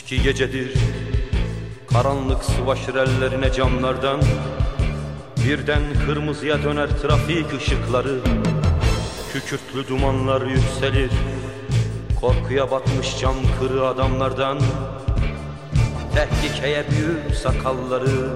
Ki gecedir, karanlık sıvaşır ellerine camlardan. Birden kırmızıya döner trafik ışıkları. Kükürtlü dumanlar yükselir, korkuya batmış cam kırı adamlardan. Tehlikeye büyük sakalları.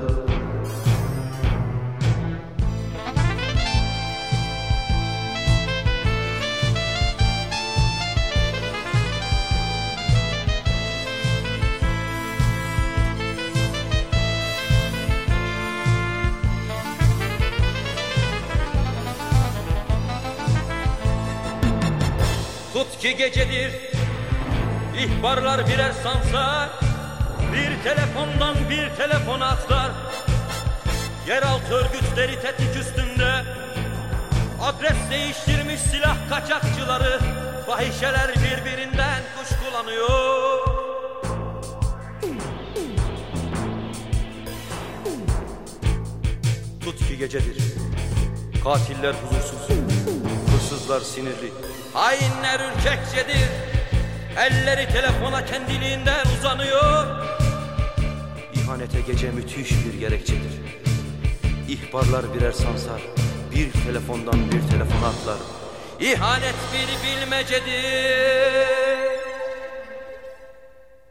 Tut ki gecedir, ihbarlar birer sansar. Bir telefondan bir telefona atlar. Yeraltı örgütleri tetik üstünde. Adres değiştirmiş silah kaçakçıları. Fahişeler birbirinden kuşkulanıyor. Tut ki gecedir, katiller huzursuz, hırsızlar sinirli, hainler ürkekçedir. Elleri telefona kendiliğinden uzanıyor. İhanete gece müthiş bir gerekçedir. İhbarlar birer sansar, bir telefondan bir telefona atlar. İhanet bir bilmecedir.